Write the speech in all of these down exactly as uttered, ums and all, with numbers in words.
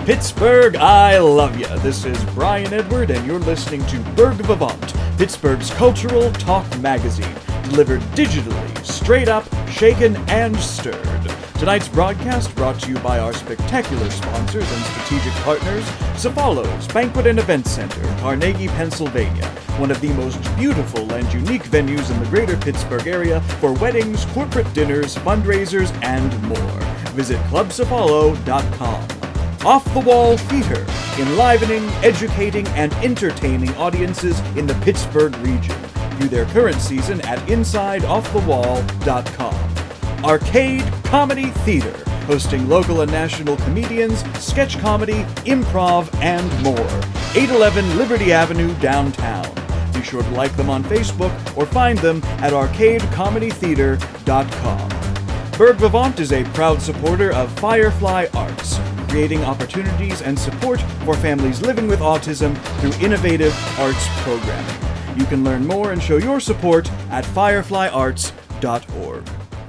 Pittsburgh, I love ya. This is Brian Edward, and you're listening to Berg Vivant, Pittsburgh's cultural talk magazine, delivered digitally, straight up, shaken, and stirred. Tonight's broadcast brought to you by our spectacular sponsors and strategic partners, Cefalos Banquet and Event Center, Carnegie, Pennsylvania, one of the most beautiful and unique venues in the greater Pittsburgh area for weddings, corporate dinners, fundraisers, and more. Visit club cefalo dot com. Off the Wall Theater, enlivening, educating, and entertaining audiences in the Pittsburgh region. View their current season at inside off the wall dot com. Arcade Comedy Theater, hosting local and national comedians, sketch comedy, improv, and more. eight eleven Liberty Avenue, downtown. Be sure to like them on Facebook or find them at arcade comedy theater dot com. Berg Vivant is a proud supporter of Firefly Arts, creating opportunities and support for families living with autism through innovative arts programming. You can learn more and show your support at firefly arts dot org.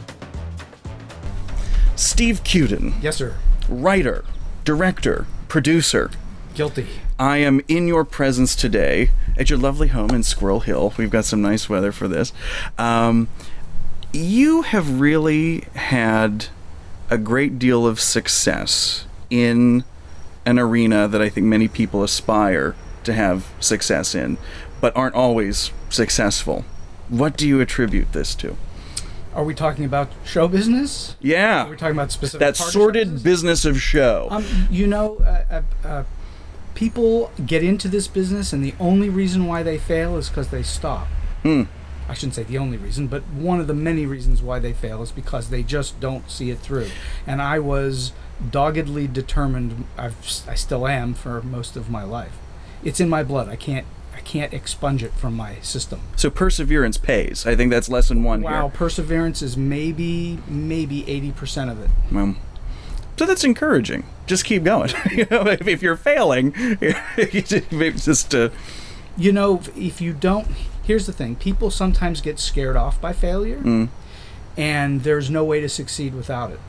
Steve Cuden. Yes, sir. Writer, director, producer. Guilty. I am in your presence today at your lovely home in Squirrel Hill. We've got some nice weather for this. Um, you have really had a great deal of success in an arena that I think many people aspire to have success in, but aren't always successful. What do you attribute this to? Are we talking about show business? Yeah. Are we talking about specific that part of sordid show business? business of show. Um, you know, uh, uh, uh, people get into this business, and the only reason why they fail is because they stop. Hmm. I shouldn't say the only reason, but one of the many reasons why they fail is because they just don't see it through. And I was doggedly determined. I've, I still am for most of my life. It's in my blood. I can't. I can't expunge it from my system. So perseverance pays. I think that's lesson one wow, here. Wow, perseverance is maybe maybe eighty percent of it. Well, so that's encouraging. Just keep going. You know, if, if you're failing, just uh... you know, if you don't. Here's the thing: people sometimes get scared off by failure, mm. and there's no way to succeed without it.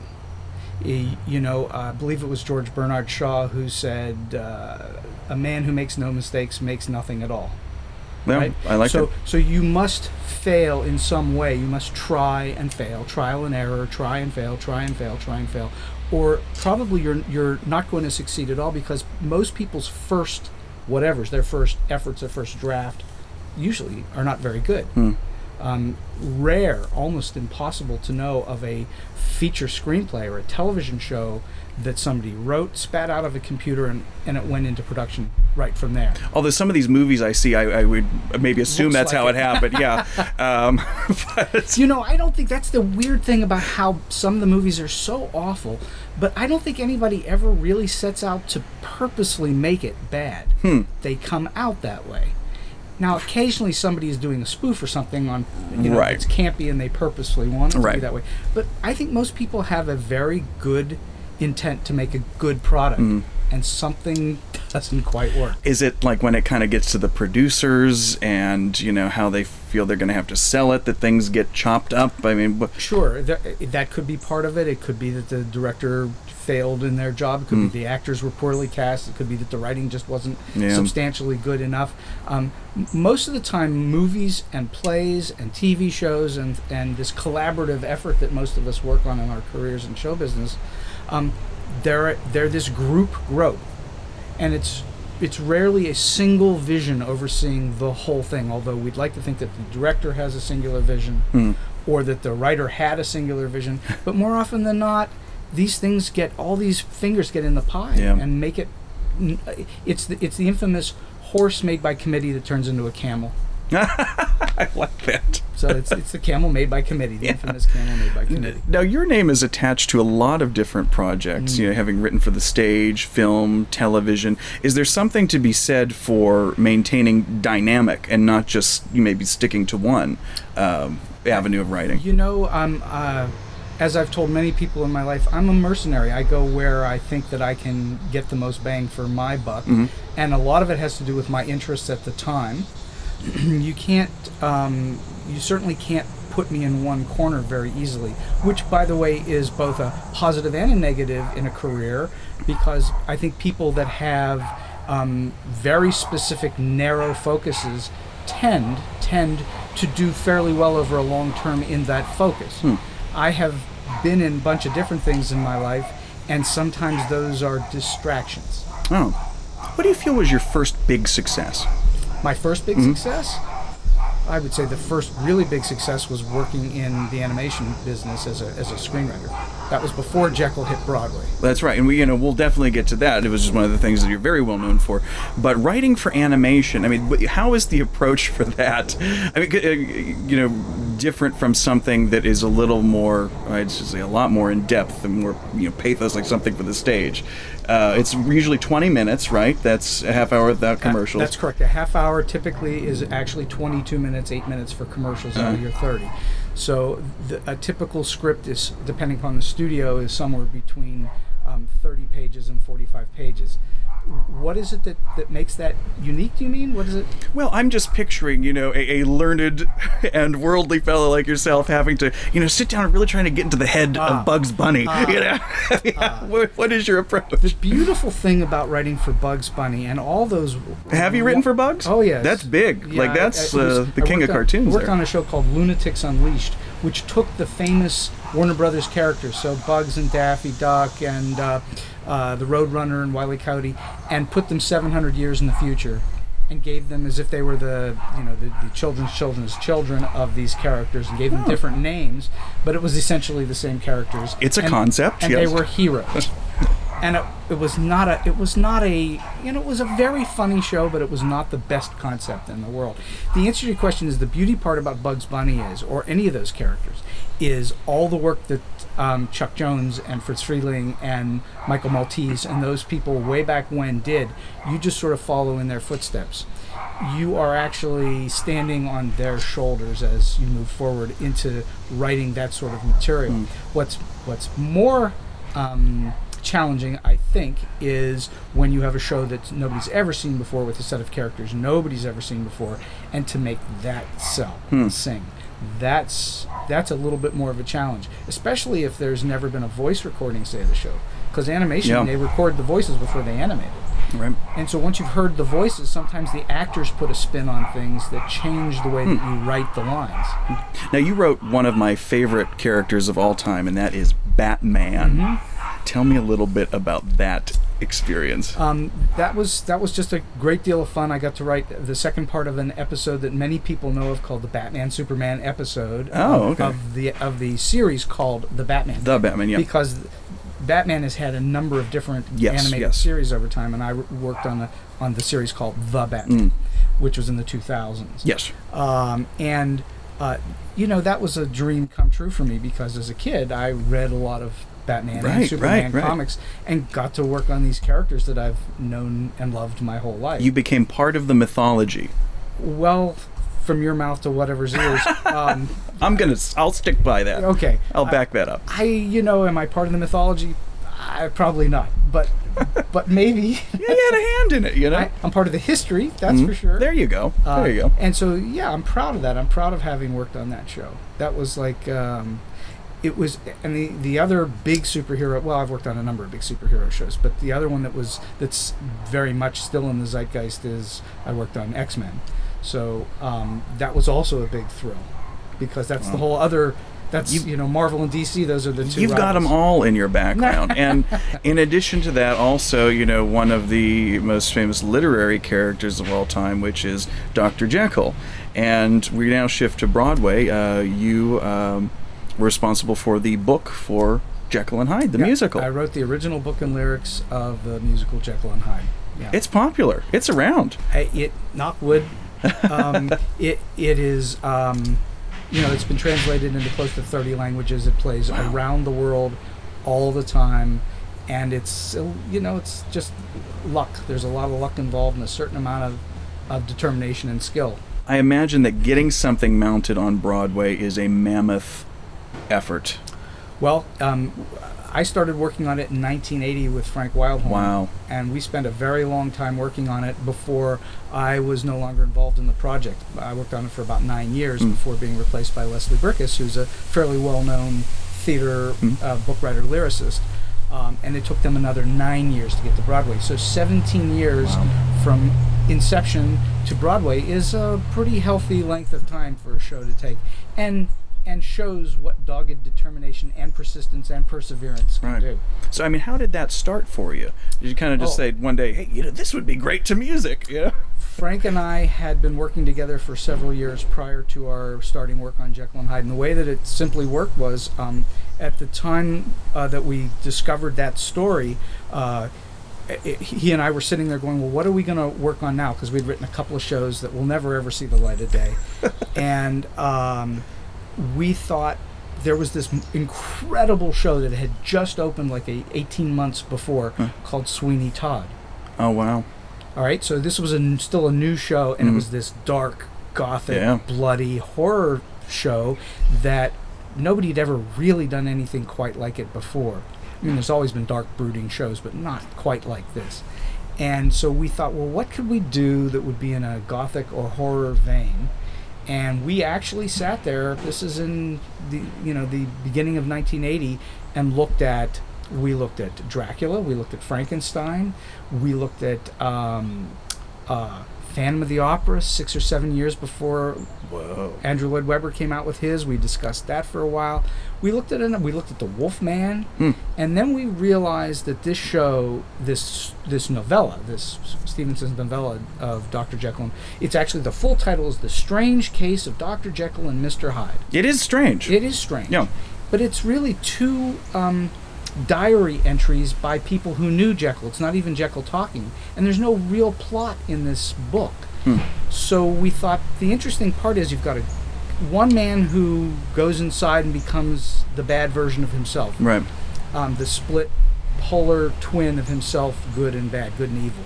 You know, I believe it was George Bernard Shaw who said, uh, "A man who makes no mistakes makes nothing at all." Well, right? I like so, that. So you must fail in some way. You must try and fail, trial and error, try and fail, try and fail, try and fail, or probably you're you're not going to succeed at all, because most people's first whatever's their first efforts, their first draft, usually are not very good. Hmm. Um, rare, almost impossible to know of a feature screenplay or a television show that somebody wrote, spat out of a computer, and, and it went into production right from there. Although some of these movies I see, I, I would maybe assume Looks that's like how it. it happened. Yeah. Um, but You know, I don't think that's the weird thing about how some of the movies are so awful, but I don't think anybody ever really sets out to purposely make it bad. Hmm. They come out that way. Now, occasionally somebody is doing a spoof or something on, you know, Right. it's campy and they purposely want it to Right. be that way. But I think most people have a very good intent to make a good product, Mm. and something doesn't quite work. Is it like when it kind of gets to the producers and, you know, how they feel they're going to have to sell it, that things get chopped up? I mean, but Sure, that, that could be part of it. It could be that the director failed in their job. It could Mm. be the actors were poorly cast. It could be that the writing just wasn't Yeah. substantially good enough. Um, m- most of the time, movies and plays and T V shows and, and this collaborative effort that most of us work on in our careers in show business, um, they're, they're this group growth. And it's it's rarely a single vision overseeing the whole thing, although we'd like to think that the director has a singular vision Mm. or that the writer had a singular vision. But more often than not, these things get, all these fingers get in the pie Yeah. and make it, it's the, it's the infamous horse made by committee that turns into a camel. I like that. So it's it's the camel made by committee, the Yeah. infamous camel made by committee. Now, your name is attached to a lot of different projects, Mm. you know, having written for the stage, film, television. Is there something to be said for maintaining dynamic and not just maybe sticking to one um, avenue of writing? You know, I'm, uh, as I've told many people in my life, I'm a mercenary. I go where I think that I can get the most bang for my buck. Mhm. And a lot of it has to do with my interests at the time. You can't, um, you certainly can't put me in one corner very easily, which, by the way, is both a positive and a negative in a career, because I think people that have um, very specific, narrow focuses tend tend to do fairly well over a long term in that focus. Hmm. I have been in a bunch of different things in my life, and sometimes those are distractions. Oh. What do you feel was your first big success? My first big Mm-hmm. success? I would say the first really big success was working in the animation business as a as a screenwriter. That was before Jekyll hit Broadway. That's right, and we, you know, we'll definitely get to that. It was just one of the things that you're very well known for. But writing for animation, I mean, wh- how is the approach for that? I mean, uh, you know, different from something that is a little more, I'd just say, a lot more in depth and more, you know, pathos, like something for the stage. Uh, it's usually twenty minutes, right? That's a half hour without commercials. That's correct. A half hour typically is actually twenty-two minutes, eight minutes for commercials out of your thirty. So the, a typical script is, depending upon the studio, is somewhere between um, thirty pages and forty-five pages. What is it that, that makes that unique, do you mean? What is it? Well, I'm just picturing, you know, a, a learned and worldly fellow like yourself having to, you know, sit down and really trying to get into the head Ah. of Bugs Bunny. Ah. You know, Ah. what, what is your The approach? beautiful thing about writing for Bugs Bunny and all those... Have you written for Bugs? Oh, yes. That's big. Yeah, like, that's I- I was- uh, the I king of worked on- cartoons I worked there. on a show called Lunatics Unleashed, which took the famous Warner Brothers characters, so Bugs and Daffy Duck and uh, uh, the Roadrunner and Wile E. Coyote, and put them seven hundred years in the future, and gave them as if they were the, you know, the, the children's children's children of these characters, and gave them Oh. different names, but it was essentially the same characters. It's a And- concept, and yes. they were heroes. And it, it was not a, it was not a, you know, it was a very funny show, but it was not the best concept in the world. The answer to your question is, the beauty part about Bugs Bunny is, or any of those characters, is all the work that um, Chuck Jones and Fritz Friedling and Michael Maltese and those people way back when did. You just sort of follow in their footsteps. You are actually standing on their shoulders as you move forward into writing that sort of material. Mm. What's what's more um, challenging, I think, is when you have a show that nobody's ever seen before with a set of characters nobody's ever seen before, and to make that sell, Hmm. sing. That's that's a little bit more of a challenge, especially if there's never been a voice recording, say, of the show. Because animation, Yeah. they record the voices before they animate it. Right. And so once you've heard the voices, sometimes the actors put a spin on things that change the way that you write the lines. Now, you wrote one of my favorite characters of all time, and that is Batman. Mm-hmm. Tell me a little bit about that experience. Um, that was that was just a great deal of fun. I got to write the second part of an episode that many people know of called the Batman Superman episode Oh, of, okay. of the of the series called The Batman. The Batman, yeah. Because Batman has had a number of different Yes, animated yes. series over time, and I r- worked on the on the series called The Batman, Mm. which was in the two thousands. Yes. Um, and uh, you know, that was a dream come true for me, because as a kid I read a lot of Batman Right, and Superman right, right. comics, and got to work on these characters that I've known and loved my whole life. You became part of the mythology. Well, from your mouth to whatever's ears. um, I'm gonna. I'll stick by that. okay. I'll back that up. I, you know, am I part of the mythology? I, probably not, but but maybe. Yeah, you had a hand in it, you know. I, I'm part of the history, that's Mhm. for sure. There you go. Uh, there you go. And so, yeah, I'm proud of that. I'm proud of having worked on that show. That was like, um, it was, and the, the other big superhero, well, I've worked on a number of big superhero shows, but the other one that was, that's very much still in the zeitgeist is I worked on X-Men. So um, that was also a big thrill, because that's the Wow. whole other, that's, You- you know, Marvel and D C, those are the two You've got them rivals. all in your background. And in addition to that, also, you know, one of the most famous literary characters of all time, which is Doctor Jekyll. And we now shift to Broadway. Uh, you um, were responsible for the book for Jekyll and Hyde, the Yeah, musical. I wrote the original book and lyrics of the musical Jekyll and Hyde. Yeah. It's popular. It's around. I- it knock wood. Um, it it is um, you know, it's been translated into close to thirty languages. It plays Wow. around the world all the time, and it's uh, you know, it's just luck. There's a lot of luck involved and a certain amount of, of determination and skill. I imagine that getting something mounted on Broadway is a mammoth effort. Well, um, I started working on it in nineteen eighty with Frank Wildhorn. Wow. And we spent a very long time working on it before I was no longer involved in the project. I worked on it for about nine years Mm. before being replaced by Leslie Brickus, who's a fairly well-known theater Mm. uh, book writer, lyricist. Um, and it took them another nine years to get to Broadway. So seventeen years Wow. from inception to Broadway is a pretty healthy length of time for a show to take. And and shows what dogged determination and persistence and perseverance can Right. do. So, I mean, how did that start for you? Did you kind of just Oh. say one day, hey, you know, this would be great to music, you know? Frank and I had been working together for several years prior to our starting work on Jekyll and Hyde. And the way that it simply worked was, um, at the time uh, that we discovered that story, uh, it, he and I were sitting there going, well, what are we going to work on now? Because we'd written a couple of shows that will never, ever see the light of day. and um, we thought there was this m- incredible show that had just opened like a eighteen months before Huh. called Sweeney Todd. Oh, wow. All right, so this was a n still a new show, and Mhm. it was this dark, gothic, Yeah. bloody horror show that nobody had ever really done anything quite like it before. I mean, there's always been dark, brooding shows, but not quite like this. And so we thought, well, what could we do that would be in a gothic or horror vein? And we actually sat there. This is in the you know the beginning of nineteen eighty, and looked at. We looked at Dracula. We looked at Frankenstein. We looked at um, uh, Phantom of the Opera six or seven years before Whoa. Andrew Lloyd Webber came out with his. We discussed that for a while. We looked at it. We looked at the Wolfman, Hmm. and then we realized that this show, this this novella, this Stevenson's novella of Doctor Jekyll, and it's actually the full title is The Strange Case of Doctor Jekyll and Mister Hyde. It is strange. It is strange. Yeah. But it's really two um, diary entries by people who knew Jekyll. It's not even Jekyll talking. And there's no real plot in this book. Hmm. So we thought the interesting part is you've got a one man who goes inside and becomes the bad version of himself. Right. Um, the split polar twin of himself, good and bad, good and evil.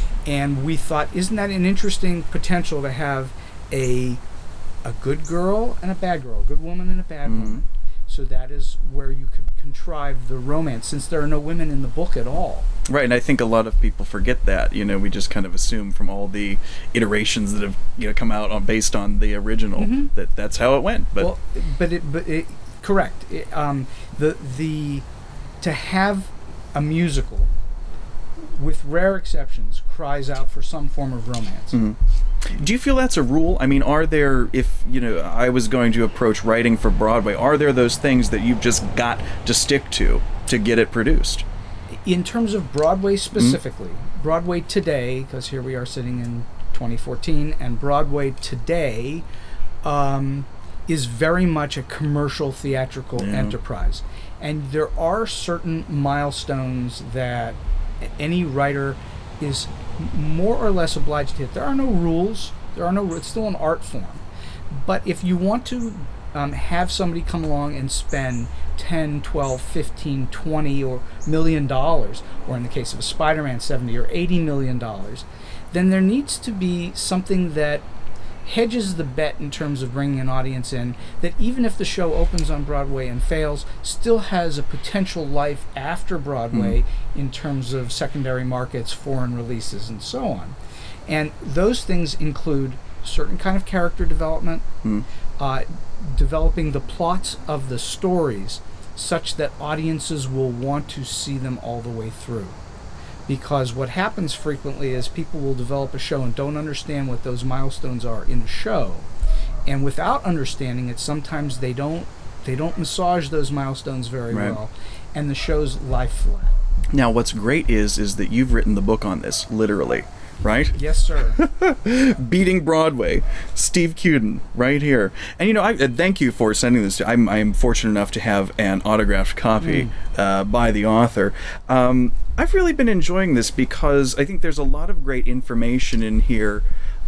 And we thought, isn't that an interesting potential to have a a good girl and a bad girl, a good woman and a bad Mhm. woman? So that is where you could contrive the romance, since there are no women in the book at all. Right, and I think a lot of people forget that. You know, we just kind of assume from all the iterations that have you know come out on based on the original Mhm. that that's how it went. But well, but it, but it, correct. It, um, the the to have a musical, with rare exceptions, cries out for some form of romance. Mhm. Do you feel that's a rule? I mean, are there, if, you know, I was going to approach writing for Broadway, are there those things that you've just got to stick to to get it produced? In terms of Broadway specifically, Broadway today, because here we are sitting in twenty fourteen, and Broadway today um, is very much a commercial theatrical Yeah. enterprise. And there are certain milestones that any writer is more or less obliged to hit. There are no rules. There are no. It's still an art form. But if you want to um, have somebody come along and spend ten, twelve, fifteen, twenty or million dollars, or in the case of a Spider-Man, seventy or eighty million dollars, then there needs to be something that hedges the bet in terms of bringing an audience in, that even if the show opens on Broadway and fails, still has a potential life after Broadway in terms of secondary markets, foreign releases, and so on. And those things include certain kind of character development, Hmm. uh, developing the plots of the stories such that audiences will want to see them all the way through. Because what happens frequently is people will develop a show and don't understand what those milestones are in the show, and without understanding it, sometimes they don't they don't massage those milestones very Right. well, and the shows lie flat. Now, what's great is is that you've written the book on this, literally, right? Yes, sir. Beating Broadway, Steve Cuden, right here. And you know, I uh, thank you for sending this. To, I'm I'm fortunate enough to have an autographed copy uh, by the author. Um, I've really been enjoying this because I think there's a lot of great information in here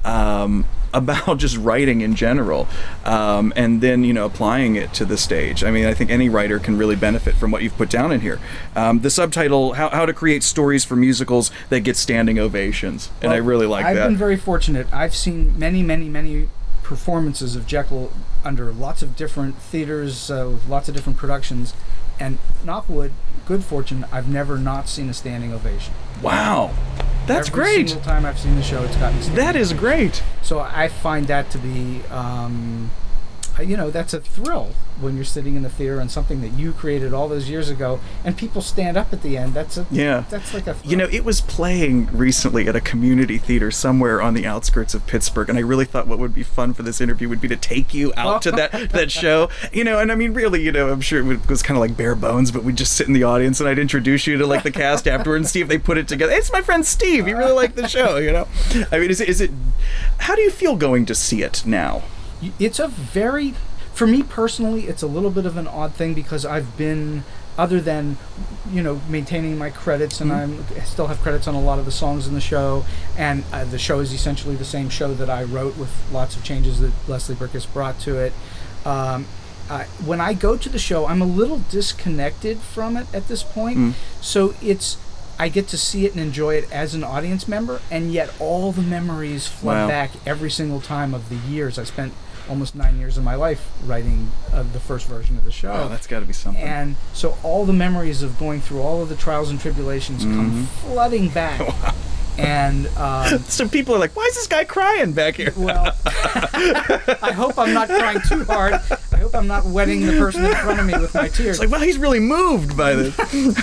um, about just writing in general, um, and then you know applying it to the stage. I mean, I think any writer can really benefit from what you've put down in here. Um, the subtitle: How How to Create Stories for Musicals That Get Standing Ovations, and I Well, really like I've that. been very fortunate. I've seen many, many, many performances of Jekyll under lots of different theaters, uh, with lots of different productions, and knock wood, good fortune, I've never not seen a standing ovation. Wow. That's Every great. single time I've seen the show, it's gotten standing That is great. So I find that to be, um, you know, that's a thrill when you're sitting in the theater and something that you created all those years ago, and people stand up at the end. That's a Yeah. That's like a thrill. You know, it was playing recently at a community theater somewhere on the outskirts of Pittsburgh, and I really thought what would be fun for this interview would be to take you out to that that show. You know, and I mean, really, you know, I'm sure it was kind of like bare bones, but we'd just sit in the audience, and I'd introduce you to like the cast afterward and see if they put it together. It's my friend Steve. He really liked the show. You know, I mean, is it, is it? How do you feel going to see it now? It's a very, for me personally, it's a little bit of an odd thing because I've been, other than, you know, maintaining my credits, and mm-hmm. I'm, I still have credits on a lot of the songs in the show, and uh, the show is essentially the same show that I wrote with lots of changes that Leslie Bricusse brought to it. Um, uh, when I go to the show, I'm a little disconnected from it at this point, mm. so it's, I get to see it and enjoy it as an audience member, and yet all the memories flood Wow. back every single time of the years I spent almost nine years of my life writing uh, the first version of the show. Oh, that's got to be something. And so all the memories of going through all of the trials and tribulations mm-hmm. come flooding back. Wow. And um, so people are like, why is this guy crying back here? Well, I hope I'm not crying too hard. I hope I'm not wetting the person in front of me with my tears. It's like, well, he's really moved by this.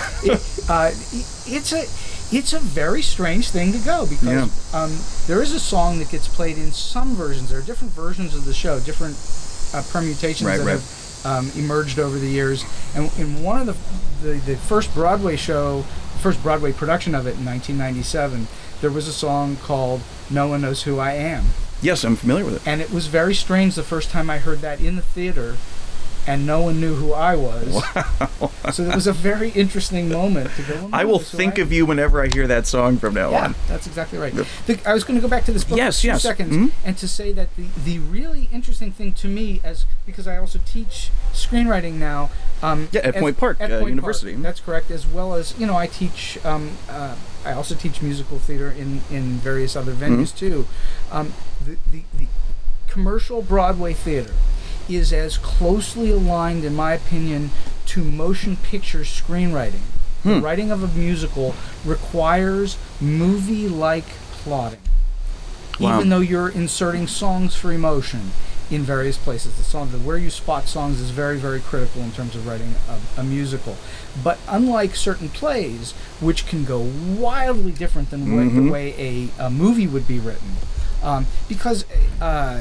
it, uh, it's a it's a very strange thing to go because yeah. um, there is a song that gets played in some versions. There are different versions of the show, different uh, permutations right, that right. have um, emerged over the years. And in one of the, the the first Broadway show, the first Broadway production of it in nineteen ninety-seven, there was a song called "No One Knows Who I Am." Yes, I'm familiar with it. And it was very strange the first time I heard that in the theater, and no one knew who I was. Wow. So it was a very interesting moment to go, well, no I will think I of you whenever I hear that song from now yeah, on. That's exactly right. The, I was going to go back to this book yes, for two yes. seconds mm-hmm. and to say that the, the really interesting thing to me, as because I also teach screenwriting now. Um, yeah, at as, Point Park at uh, Point University. Park, that's correct, as well as, you know, I teach, um, uh, I also teach musical theater in, in various other venues mm-hmm. too. Um, the, the, the commercial Broadway theater is as closely aligned, in my opinion, to motion picture screenwriting. Hmm. The writing of a musical requires movie-like plotting. Wow. Even though you're inserting songs for emotion in various places. The song, the where you spot songs is very, very critical in terms of writing a, a musical. But unlike certain plays, which can go wildly different than mm-hmm. way, the way a, a movie would be written, um, because uh,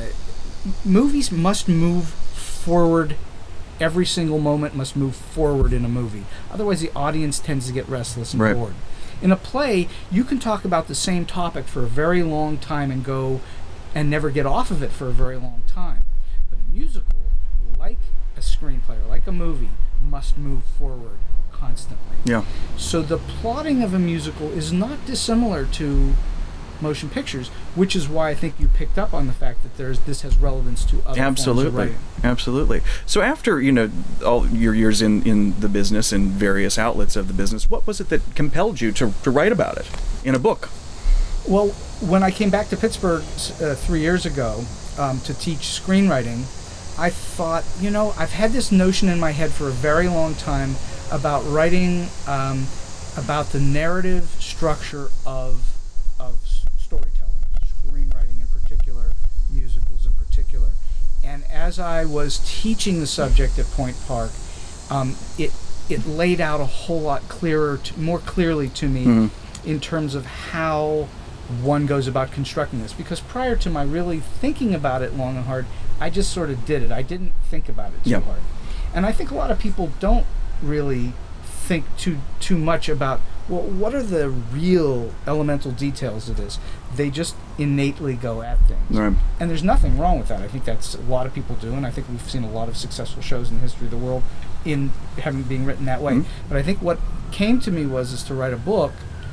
movies must move forward. Every single moment must move forward in a movie. Otherwise, the audience tends to get restless and right. bored. In a play, you can talk about the same topic for a very long time and go and never get off of it for a very long time. But a musical, like a screenplay or like a movie, must move forward constantly. Yeah. So the plotting of a musical is not dissimilar to motion pictures, which is why I think you picked up on the fact that there's this has relevance to other absolutely forms of writing. Absolutely. So after, you know, all your years in in the business and various outlets of the business, what was it that compelled you to, to write about it in a book? Well, when I came back to Pittsburgh uh, three years ago um, to teach screenwriting, I thought, you know, I've had this notion in my head for a very long time about writing um, about the narrative structure of of storytelling, screenwriting in particular, musicals in particular. And as I was teaching the subject at Point Park, um, it it laid out a whole lot clearer, to, more clearly to me mm-hmm. in terms of how one goes about constructing this. Because prior to my really thinking about it long and hard, I just sort of did it. I didn't think about it too yep. hard. And I think a lot of people don't really think too too much about, well, what are the real elemental details of this? They just innately go at things. Right. And there's nothing wrong with that. I think that's a lot of people do, and I think we've seen a lot of successful shows in the history of the world in having being written that way. Mm-hmm. But I think what came to me was is to write a book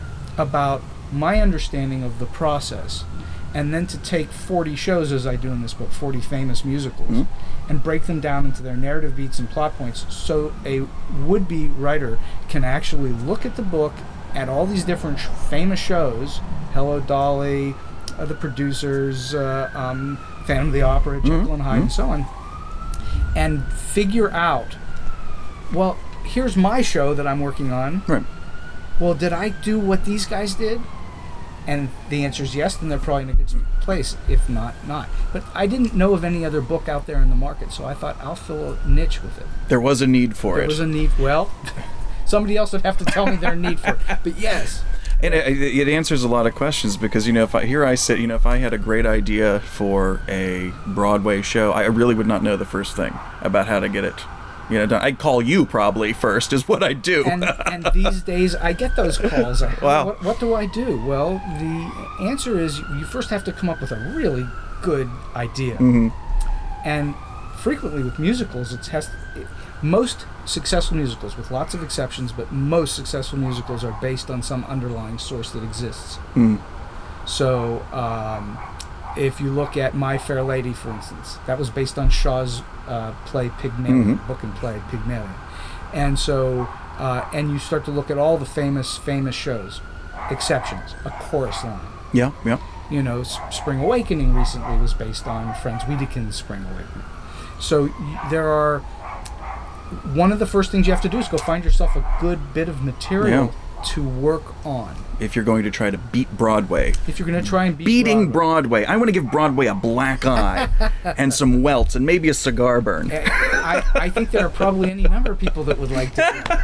about my understanding of the process, and then to take forty shows, as I do in this book, forty famous musicals, mm-hmm. and break them down into their narrative beats and plot points, so a would-be writer can actually look at the book, at all these different sh- famous shows, Hello Dolly, uh, The Producers, uh, um, Phantom of the Opera, Jekyll mm-hmm. and Hyde, mm-hmm. and so on, and figure out, well, here's my show that I'm working on. Right. Well, did I do what these guys did? And the answer is yes, then they're probably in a good place. If not, not. But I didn't know of any other book out there in the market, so I thought I'll fill a niche with it. There was a need for there it. There was a need. Well, somebody else would have to tell me their need for it. But yes. And it, it answers a lot of questions because, you know, if I, here I sit, you know, if I had a great idea for a Broadway show, I really would not know the first thing about how to get it. You know, done. I'd call you probably first is what I do. And, and these days I get those calls. Wow. What, what do I do? Well, the answer is you first have to come up with a really good idea. Mm-hmm. And frequently with musicals, it's has it, most successful musicals, with lots of exceptions, but most successful musicals are based on some underlying source that exists. Mm. So, um, if you look at My Fair Lady, for instance, that was based on Shaw's uh, play Pygmalion, Mm-hmm. book and play Pygmalion. And so, uh, and you start to look at all the famous, famous shows, exceptions, A Chorus Line. Yeah, yeah. You know, S- Spring Awakening recently was based on Franz Wiedekind's Spring Awakening. So y- there are, one of the first things you have to do is go find yourself a good bit of material Yeah. to work on. If you're going to try to beat Broadway. If you're going to try and beat Beating Broadway. Broadway. I want to give Broadway a black eye and some welts and maybe a cigar burn. I, I think there are probably any number of people that would like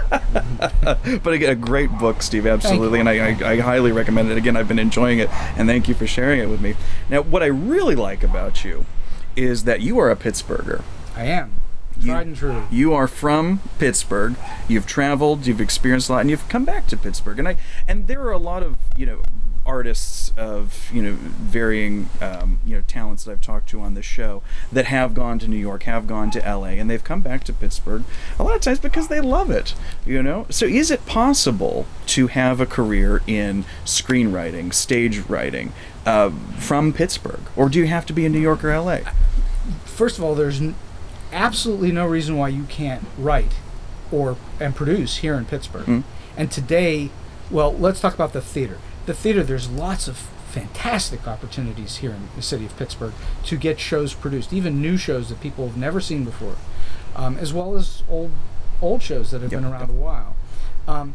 to. But again, a great book, Steve, absolutely, and I, I, I highly recommend it. Again, I've been enjoying it, and thank you for sharing it with me. Now, what I really like about you is that you are a Pittsburgher. I am. You, Tried and true. You are from Pittsburgh. You've traveled, you've experienced a lot, and you've come back to Pittsburgh. And I and there are a lot of, you know, artists of, you know, varying, um, you know, talents that I've talked to on this show that have gone to New York, have gone to L A, and they've come back to Pittsburgh a lot of times because they love it, you know? So is it possible to have a career in screenwriting, stage writing, uh, from Pittsburgh? Or do you have to be in New York or L A? First of all, there's n- absolutely no reason why you can't write or and produce here in Pittsburgh. Mm. And today, well, let's talk about the theater. The theater, there's lots of fantastic opportunities here in the city of Pittsburgh to get shows produced, even new shows that people have never seen before, um, as well as old old shows that have Yep, been around yep. a while. Um,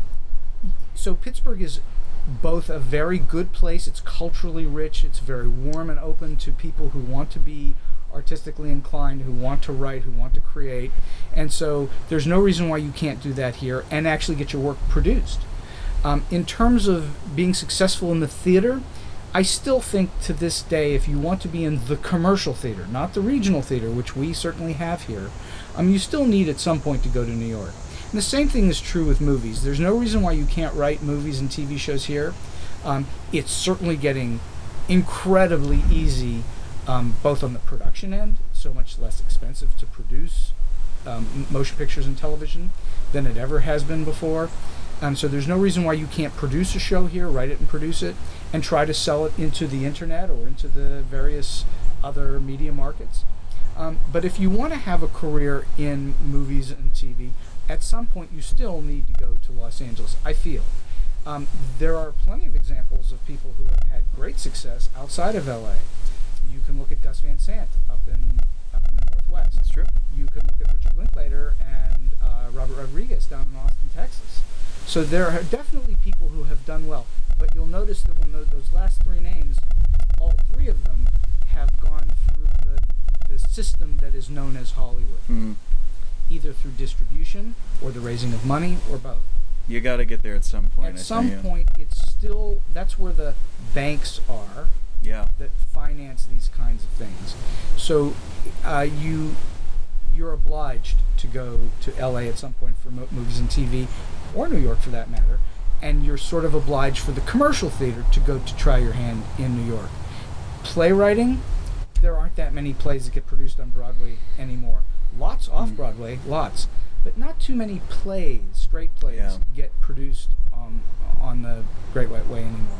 so Pittsburgh is both a very good place. It's culturally rich. It's very warm and open to people who want to be artistically inclined, who want to write, who want to create. And so there's no reason why you can't do that here and actually get your work produced. Um, in terms of being successful in the theater, I still think to this day, if you want to be in the commercial theater, not the regional theater, which we certainly have here, um, you still need at some point to go to New York. And the same thing is true with movies. There's no reason why you can't write movies and T V shows here. Um, it's certainly getting incredibly easy, um, both on the production end, so much less expensive to produce um, m- motion pictures and television than it ever has been before. Um, so there's no reason why you can't produce a show here, write it and produce it, and try to sell it into the internet or into the various other media markets. Um, but if you want to have a career in movies and T V, at some point you still need to go to Los Angeles, I feel. Um, there are plenty of examples of people who have had great success outside of L A. You can look at Gus Van Sant up in, up in the Northwest. That's true. You can look at Richard Linklater and uh, Robert Rodriguez down in Austin, Texas. So there are definitely people who have done well, but you'll notice that when those, those last three names, all three of them have gone through the, the system that is known as Hollywood, Mm. either through distribution or the raising of money or both. You got to get there at some point. At I some think, yeah. point, it's still, that's where the banks are Yeah. that finance these kinds of things. So uh, you, you're obliged to go to L A at some point for mo- movies and T V, or New York for that matter, and you're sort of obliged for the commercial theater to go to try your hand in New York. Playwriting, there aren't that many plays that get produced on Broadway anymore. Lots off Broadway, lots, but not too many plays, straight plays, Yeah. get produced um, on the Great White Way anymore.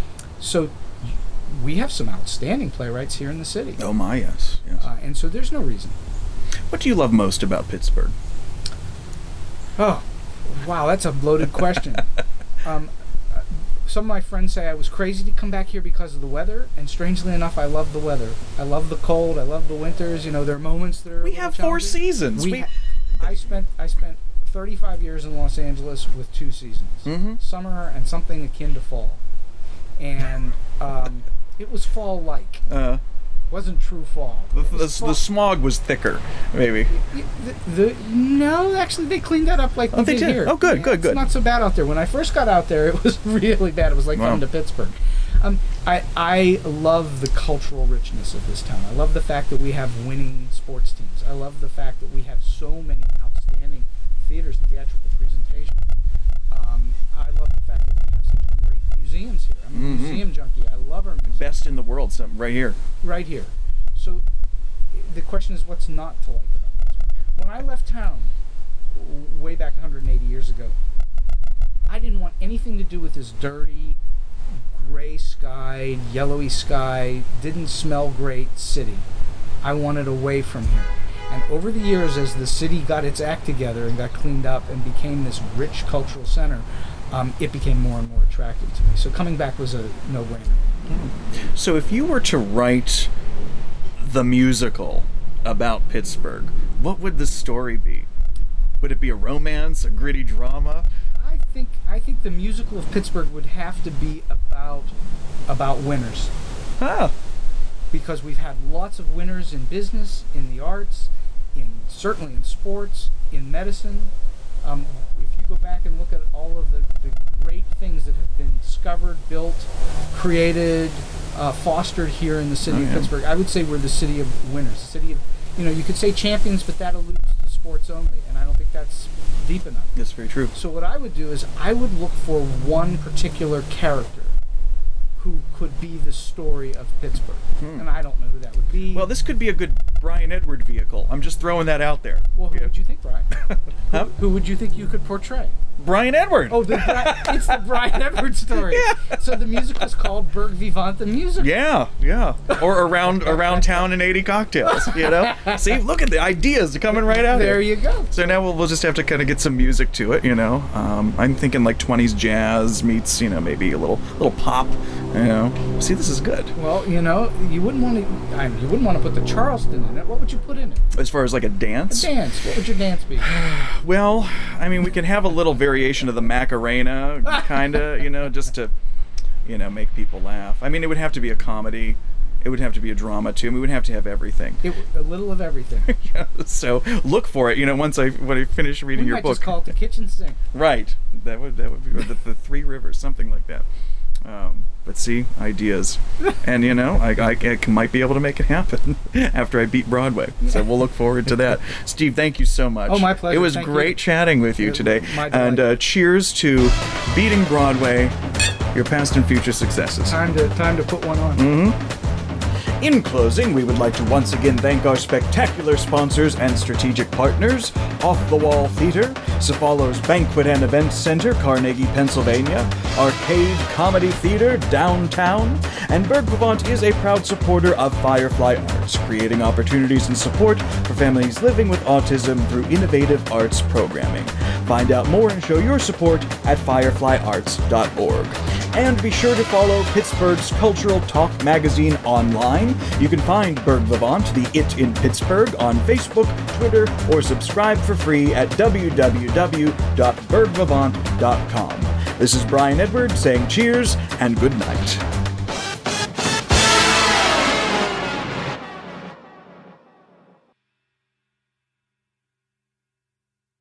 So y- we have some outstanding playwrights here in the city, Oh my, yes, yes. uh, and so there's no reason. What do you love most about Pittsburgh? Oh, wow, that's a loaded question. um, uh, some of my friends say I was crazy to come back here because of the weather, and strangely enough, I love the weather. I love the cold. I love the winters. You know, there are moments that are. We a little have four challenging. seasons. We, We- ha- I spent I spent thirty-five years in Los Angeles with two seasons, Mm-hmm. summer and something akin to fall. And um, it was fall-like. Uh, Wasn't true fall. the, It the, was fall- the smog was thicker, maybe. The, the, no, actually, they cleaned that up like Oh, we they did, did? here. Oh, good, good, it's good. not so bad out there. When I first got out there, it was really bad. It was like Wow. coming to Pittsburgh. Um, I I love the cultural richness of this town. I love the fact that we have winning sports teams. I love the fact that we have so many outstanding theaters and theatrical presentations. Um, I love the fact that we have such great museums here. I'm a Mhm. museum junkie. I love our museums. Best in the world, something right here. Right here. So the question is, what's not to like about Pittsburgh? When I left town w- way back one hundred eighty years ago, I didn't want anything to do with this dirty, gray sky, yellowy sky, didn't smell great city. I wanted away from here. And over the years, as the city got its act together and got cleaned up and became this rich cultural center, um, it became more and more attractive to me. So coming back was a no-brainer. So if you were to write the musical about Pittsburgh, what would the story be? Would it be a romance, a gritty drama? I think I think the musical of Pittsburgh would have to be about about winners, Ah, because we've had lots of winners in business, in the arts, in certainly in sports, in medicine. Um, if you go back and look at all of the, the great things that have been discovered, built, created, uh, fostered here in the city Oh, of yeah. Pittsburgh, I would say we're the city of winners. The city of, you know, you could say champions, but that alludes to sports only, and I don't think that's deep enough. that's very true. So what I would do is I would look for one particular character who could be the story of Pittsburgh. Hmm. And I don't know who that would be. Well, this could be a good Brian Edward vehicle. I'm just throwing that out there. Well, who Yeah. would you think, Brian? Huh? who, who would you think you could portray? Brian Edward. Oh, the Bri- it's the Brian Edward story. Yeah. So the musical's called Berg Vivant the Musical. Yeah, yeah. Or around around town in eighty cocktails, you know? See, look at the ideas coming right out There here. you go. So now we'll, we'll just have to kind of get some music to it, you know. Um, I'm thinking like twenties jazz meets, you know, maybe a little little pop, you know. See, this is good. Well, you know, you wouldn't want to. I mean, you wouldn't want to put the Charleston in it. What would you put in it? As far as like a dance, Dance. What would your dance be? well, I mean, we can have a little variation of the Macarena, kind of, you know, just to, you know, make people laugh. I mean, it would have to be a comedy. It would have to be a drama too. We would have to have everything. It, a little of everything. Yeah, so look for it. You know, once I when I finish reading We your might book. just call it the kitchen sink. Right. That would that would be or the, the Three Rivers, something like that. Um, but see, ideas, and you know, I, I, I might be able to make it happen after I beat Broadway. So we'll look forward to that. Steve, thank you so much. Oh, my pleasure. It was Thank great you. chatting with you It was today. my And delight. uh, cheers to beating Broadway, your past and future successes. Time to time to put one on. Mm-hmm. In closing, we would like to once again thank our spectacular sponsors and strategic partners, Off the Wall Theater, Cephalo's Banquet and Events Center, Carnegie, Pennsylvania, Arcade Comedy Theater, downtown, and Berg Vivant is a proud supporter of Firefly Arts, creating opportunities and support for families living with autism through innovative arts programming. Find out more and show your support at firefly arts dot org. And be sure to follow Pittsburgh's Cultural Talk magazine online. You can find Berg Vivant, the It in Pittsburgh, on Facebook, Twitter, or subscribe for free at w w w dot berg vivant dot com. This is Brian Edward saying cheers and good night.